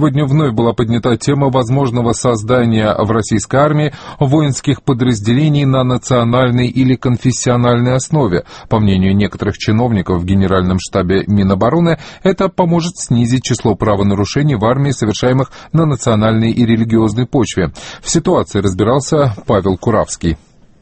Сегодня вновь была поднята тема возможного создания в российской армии воинских подразделений на национальной или конфессиональной основе. По мнению некоторых чиновников в Генеральном штабе Минобороны, это поможет снизить число правонарушений в армии, совершаемых на национальной и религиозной почве. В ситуации разбирался Павел Куравский.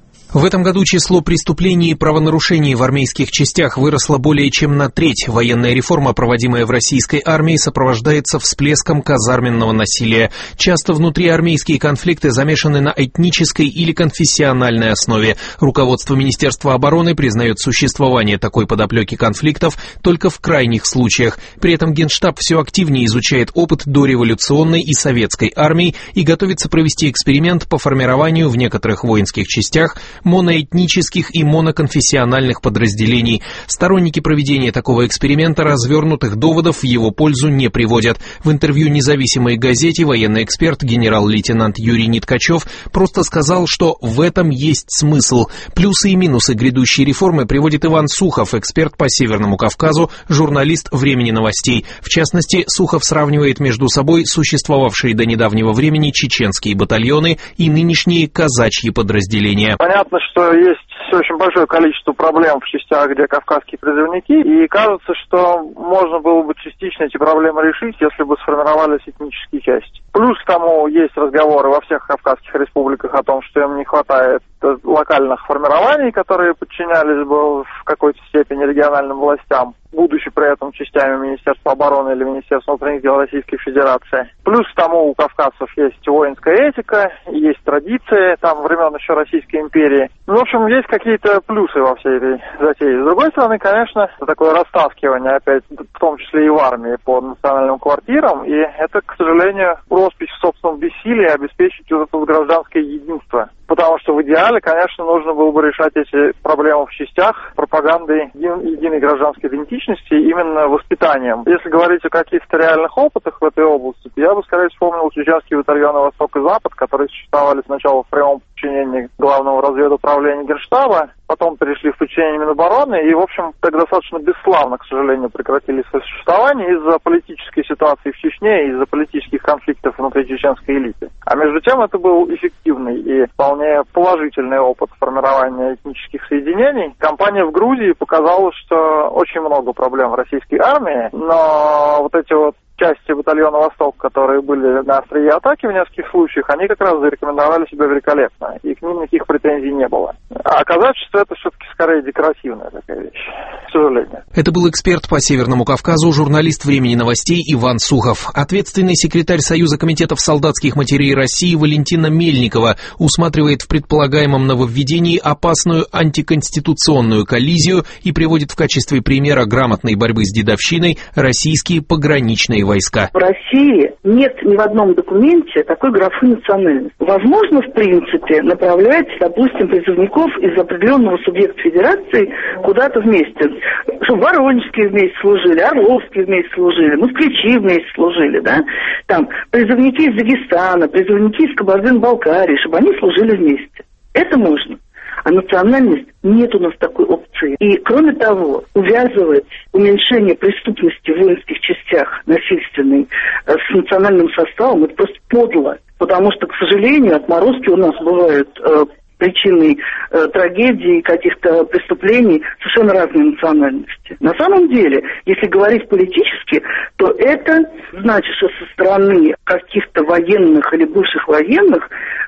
В этом году число преступлений и правонарушений в армейских частях выросло более чем на треть. Военная реформа, проводимая в российской армии, сопровождается всплеском казарменного насилия. Часто внутриармейские конфликты замешаны на этнической или конфессиональной основе. Руководство Министерства обороны признает существование такой подоплеки конфликтов только в крайних случаях. При этом Генштаб все активнее изучает опыт дореволюционной и советской армии и готовится провести эксперимент по формированию в некоторых воинских частях моноэтнических и моноконфессиональных подразделений. Сторонники проведения такого эксперимента развернутых доводов в его пользу не приводят. В интервью независимой газете военный эксперт генерал-лейтенант Юрий Ниткачев просто сказал, что в этом есть смысл. Плюсы и минусы грядущей реформы приводит Иван Сухов, эксперт по Северному Кавказу, журналист «Времени новостей». В частности, Сухов сравнивает между собой существовавшие до недавнего времени чеченские батальоны и нынешние казачьи подразделения. Понятно, что есть очень большое количество проблем в частях, где кавказские призывники, и кажется, что можно было бы частично эти проблемы решить, если бы сформировались этнические части. Плюс к тому есть разговоры во всех кавказских республиках о том, что им не хватает локальных формирований, которые подчинялись бы в какой-то степени региональным властям, будучи при этом частями Министерства обороны или Министерства внутренних дел Российской Федерации. Плюс к тому у кавказцев есть воинская этика, есть традиции, там времен еще Российской империи. В общем, есть какие-то плюсы во всей этой затее. С другой стороны, конечно, такое растаскивание, опять, в том числе и в армии, по национальным квартирам, и это, к сожалению, роспись в собственном бессилии обеспечить вот это гражданское единство. Потому что в идеале, конечно, нужно было бы решать эти проблемы в частях пропагандой единой гражданской идентичности именно воспитанием. Если говорить о каких-то реальных опытах в этой области, то я бы скорее вспомнил чеченские батальоны «Восток» и «Запад», которые существовали сначала в прямом подчинении Главного разведуправления Генштаба, потом перешли в подчинение Минобороны и, в общем, так достаточно бесславно, к сожалению, прекратили свое существование из-за политической ситуации в Чечне, из-за политических конфликтов внутри чеченской элиты. А между тем это был эффективный и вполне положительный опыт формирования этнических соединений. Кампания в Грузии показала, что очень много проблем в российской армии, но вот эти вот части батальона «Восток», которые были на острие атаки в нескольких случаях, они как раз зарекомендовали себя великолепно, и к ним никаких претензий не было. А казачество — это все-таки скорее декоративная такая вещь, к сожалению. Это был эксперт по Северному Кавказу, журналист «Времени новостей» Иван Сухов. Ответственный секретарь Союза комитетов солдатских матерей России Валентина Мельникова усматривает в предполагаемом нововведении опасную антиконституционную коллизию и приводит в качестве примера грамотной борьбы с дедовщиной российские пограничные войска. В России нет ни в одном документе такой графы национальности. Возможно, в принципе, направлять, допустим, призывников из определенного субъекта федерации куда-то вместе. Чтобы воронежские вместе служили, орловские вместе служили, москвичи вместе служили, да? Там призывники из Дагестана, призывники из Кабардино-Балкарии, чтобы они служили вместе. Это можно. А национальность нет у нас такой опции. И, кроме того, увязывать уменьшение преступности в воинских частях насильственной с национальным составом, это просто подло. Потому что, к сожалению, отморозки у нас бывают причиной трагедий, каких-то преступлений совершенно разной национальности. На самом деле, если говорить политически, то это значит, что со стороны каких-то военных или бывших военных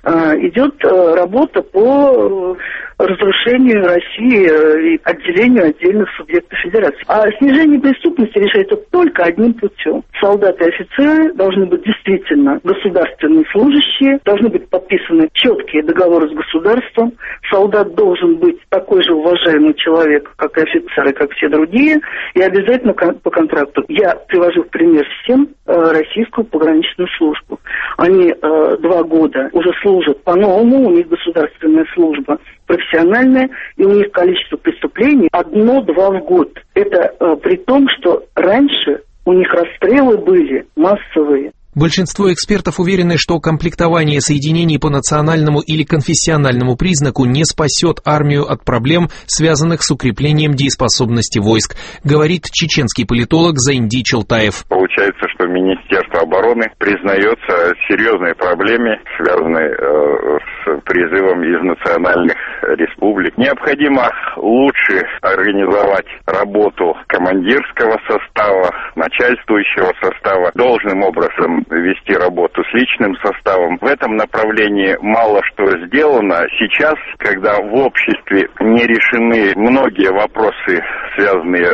идет работа по разрушению России и отделению отдельных субъектов федерации. А снижение преступности решается только одним путем. Солдаты и офицеры должны быть действительно государственные служащие, должны быть подписаны четкие договоры с государством. Солдат должен быть такой же уважаемый человек, как и офицеры, как все другие, и обязательно по контракту. Я привожу в пример всем российскую пограничную службу. Они 2 года уже служат по-новому, у них государственная служба профессиональная, и у них количество преступлений 1-2 в год. Это при том, что раньше у них расстрелы были массовые. Большинство экспертов уверены, что комплектование соединений по национальному или конфессиональному признаку не спасет армию от проблем, связанных с укреплением дееспособности войск, говорит чеченский политолог Заинди Чултаев. Получается, что Министерство обороны признается серьезной проблеме, связанной с призывом из национальных республик. Необходимо лучше организовать работу командирского состава, начальствующего состава, должным образом вести работу с личным составом. В этом направлении мало что сделано. Сейчас, когда в обществе не решены многие вопросы, связанные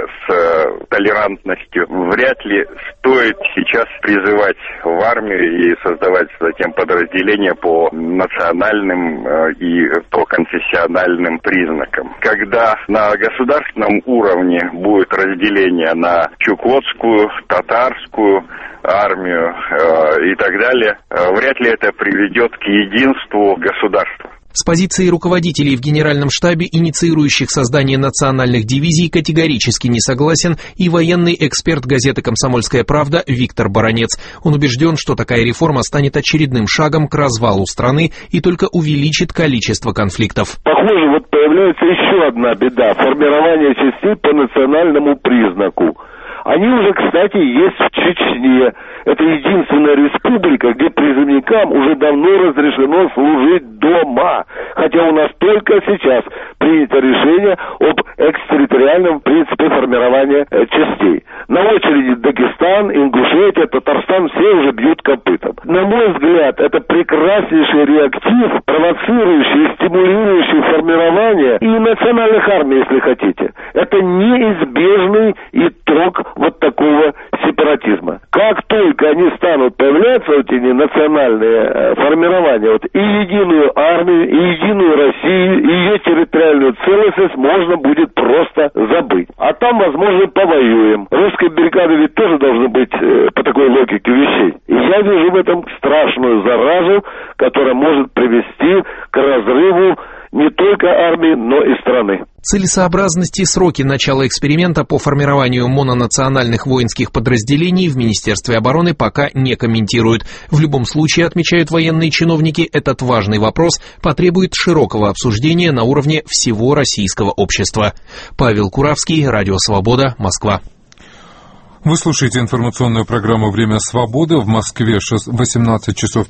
с толерантностью, вряд ли стоит сейчас призывать в армию и создавать затем подразделения по национальным и по конфессиональным признакам. Когда на государственном уровне будет разделение на чукотскую, татарскую армию и так далее, вряд ли это приведет к единству государства. С позиции руководителей в Генеральном штабе, инициирующих создание национальных дивизий, категорически не согласен и военный эксперт газеты «Комсомольская правда» Виктор Баранец. Он убежден, что такая реформа станет очередным шагом к развалу страны и только увеличит количество конфликтов. Похоже, появляется еще одна беда – формирование частей по национальному признаку. Они уже, кстати, есть в Чечне. Это единственная республика, где призывникам уже давно разрешено служить дома. Хотя у нас только сейчас принято решение об экстерриториальном принципе формирования частей. На очереди Дагестан, Ингушетия, Татарстан, все уже бьют копытом. На мой взгляд, это прекраснейший реактив, провоцирующий, стимулирующий формирование и национальных армий, если хотите. Это неизбежный итог такого сепаратизма. Как только они станут появляться, эти национальные формирования, и единую армию, и единую Россию, и ее территориальную целостность можно будет просто забыть. А там, возможно, повоюем. Русские бригады ведь тоже должны быть по такой логике вещей. И я вижу в этом страшную заразу, которая может привести к разрыву не только армии, но и страны. Целесообразность и сроки начала эксперимента по формированию мононациональных воинских подразделений в Министерстве обороны пока не комментируют. В любом случае, отмечают военные чиновники, этот важный вопрос потребует широкого обсуждения на уровне всего российского общества. Павел Куравский, Радио Свобода, Москва. Вы слушаете информационную программу «Время свободы». В Москве 18 часов